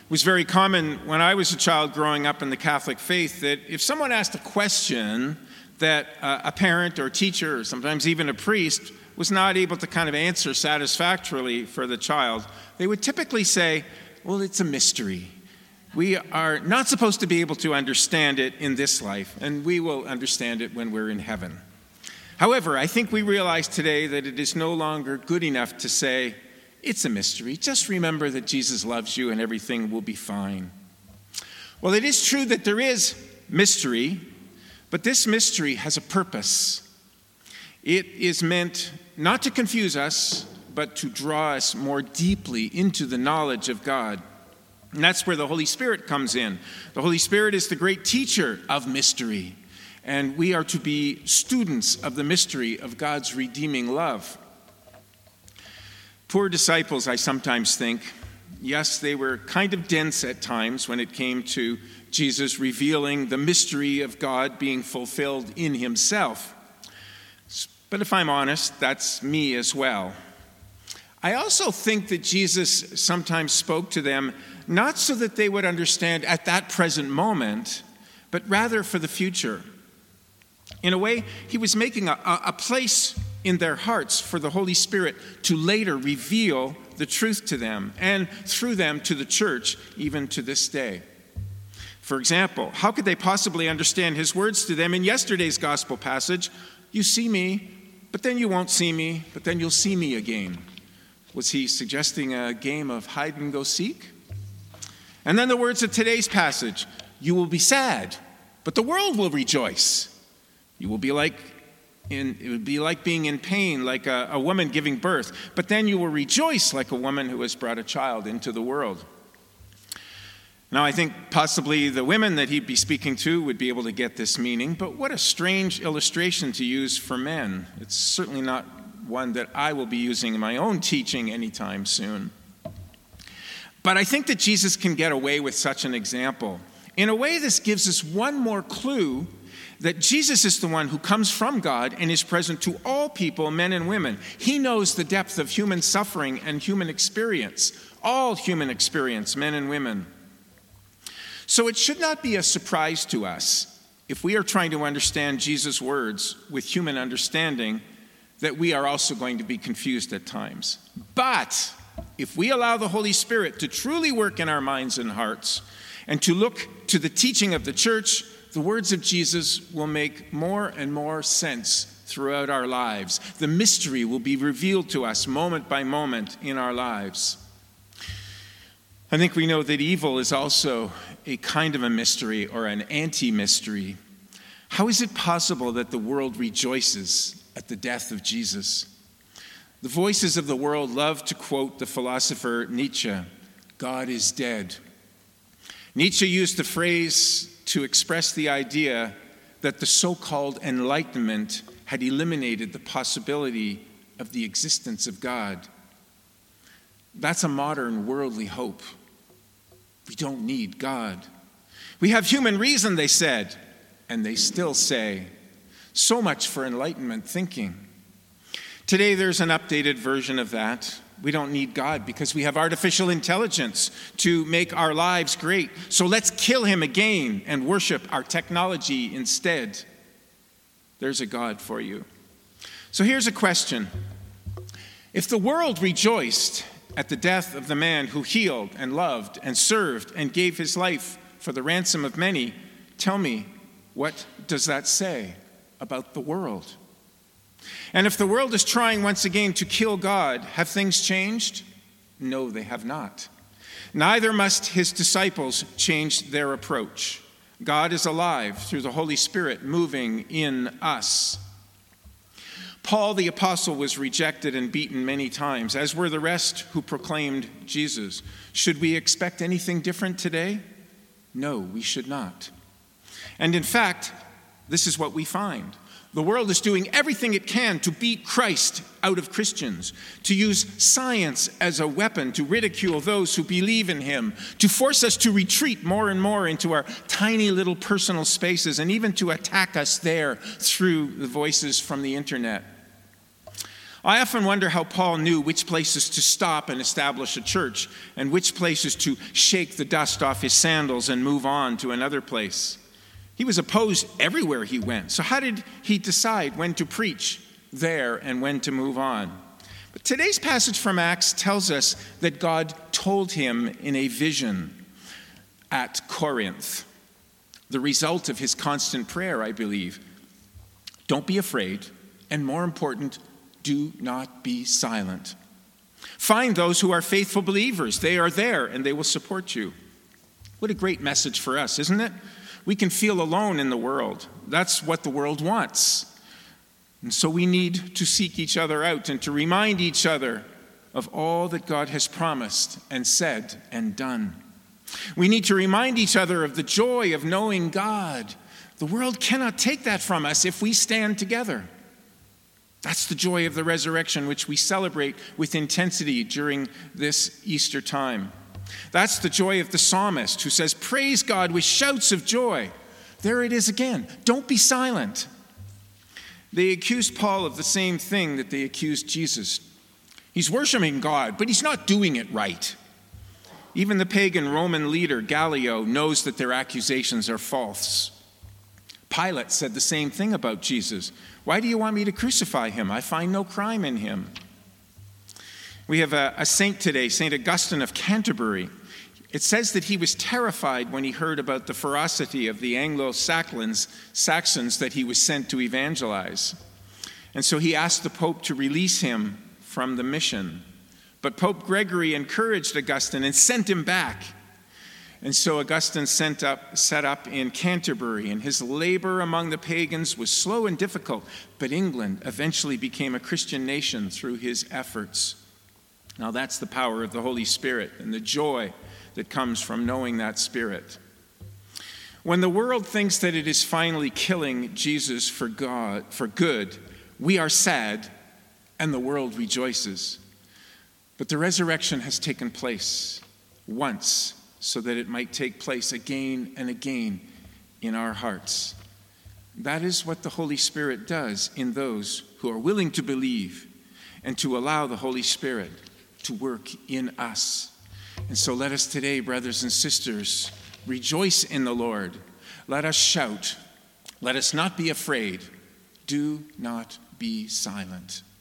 It was very common when I was a child growing up in the Catholic faith that if someone asked a question that a parent or teacher or sometimes even a priest was not able to kind of answer satisfactorily for the child, they would typically say, well, it's a mystery. We are not supposed to be able to understand it in this life, and we will understand it when we're in heaven. However, I think we realize today that it is no longer good enough to say, it's a mystery. Just remember that Jesus loves you and everything will be fine. Well, it is true that there is mystery, but this mystery has a purpose. It is meant not to confuse us, but to draw us more deeply into the knowledge of God. And that's where the Holy Spirit comes in. The Holy Spirit is the great teacher of mystery, and we are to be students of the mystery of God's redeeming love. Poor disciples, I sometimes think, yes, they were kind of dense at times when it came to Jesus revealing the mystery of God being fulfilled in himself. But if I'm honest, that's me as well. I also think that Jesus sometimes spoke to them not so that they would understand at that present moment, but rather for the future. In a way, he was making a place in their hearts for the Holy Spirit to later reveal the truth to them and through them to the church, even to this day. For example, how could they possibly understand his words to them in yesterday's gospel passage? You see me, but then you won't see me, but then you'll see me again. Was he suggesting a game of hide and go seek? And then the words of today's passage, you will be sad, but the world will rejoice. You will be it would be like being in pain, like a woman giving birth, but then you will rejoice like a woman who has brought a child into the world. Now, I think possibly the women that he'd be speaking to would be able to get this meaning, but what a strange illustration to use for men. It's certainly not one that I will be using in my own teaching anytime soon. But I think that Jesus can get away with such an example. In a way, this gives us one more clue that Jesus is the one who comes from God and is present to all people, men and women. He knows the depth of human suffering and human experience, all human experience, men and women. So it should not be a surprise to us if we are trying to understand Jesus' words with human understanding that we are also going to be confused at times. But if we allow the Holy Spirit to truly work in our minds and hearts and to look to the teaching of the church, the words of Jesus will make more and more sense throughout our lives. The mystery will be revealed to us moment by moment in our lives. I think we know that evil is also a kind of a mystery or an anti-mystery. How is it possible that the world rejoices at the death of Jesus? The voices of the world love to quote the philosopher Nietzsche, God is dead. Nietzsche used the phrase to express the idea that the so-called Enlightenment had eliminated the possibility of the existence of God. That's a modern worldly hope. We don't need God. We have human reason, they said, and they still say. So much for Enlightenment thinking. Today there's an updated version of that. We don't need God because we have artificial intelligence to make our lives great. So let's kill him again and worship our technology instead. There's a God for you. So here's a question. If the world rejoiced at the death of the man who healed and loved and served and gave his life for the ransom of many, tell me, what does that say about the world? And if the world is trying once again to kill God, have things changed? No, they have not. Neither must his disciples change their approach. God is alive through the Holy Spirit moving in us. Paul the apostle was rejected and beaten many times, as were the rest who proclaimed Jesus. Should we expect anything different today? No, we should not. And in fact, this is what we find. The world is doing everything it can to beat Christ out of Christians, to use science as a weapon to ridicule those who believe in him, to force us to retreat more and more into our tiny little personal spaces, and even to attack us there through the voices from the internet. I often wonder how Paul knew which places to stop and establish a church and which places to shake the dust off his sandals and move on to another place. He was opposed everywhere he went. So how did he decide when to preach there and when to move on? But today's passage from Acts tells us that God told him in a vision at Corinth, the result of his constant prayer, I believe. Don't be afraid, and more important, do not be silent. Find those who are faithful believers. They are there, and they will support you. What a great message for us, isn't it? We can feel alone in the world. That's what the world wants. And so we need to seek each other out and to remind each other of all that God has promised and said and done. We need to remind each other of the joy of knowing God. The world cannot take that from us if we stand together. That's the joy of the resurrection, which we celebrate with intensity during this Easter time. That's the joy of the psalmist who says, "Praise God with shouts of joy." There it is again. Don't be silent. They accused Paul of the same thing that they accused Jesus. He's worshiping God, but he's not doing it right. Even the pagan Roman leader, Gallio, knows that their accusations are false. Pilate said the same thing about Jesus. "Why do you want me to crucify him? I find no crime in him." We have a saint today, St. Augustine of Canterbury. It says that he was terrified when he heard about the ferocity of the Anglo-Saxons that he was sent to evangelize. And so he asked the Pope to release him from the mission. But Pope Gregory encouraged Augustine and sent him back. And so Augustine set up in Canterbury, and his labor among the pagans was slow and difficult, but England eventually became a Christian nation through his efforts. Now that's the power of the Holy Spirit and the joy that comes from knowing that Spirit. When the world thinks that it is finally killing Jesus for good, we are sad and the world rejoices. But the resurrection has taken place once, so that it might take place again and again in our hearts. That is what the Holy Spirit does in those who are willing to believe and to allow the Holy Spirit to work in us. And so let us today, brothers and sisters, rejoice in the Lord. Let us shout. Let us not be afraid. Do not be silent.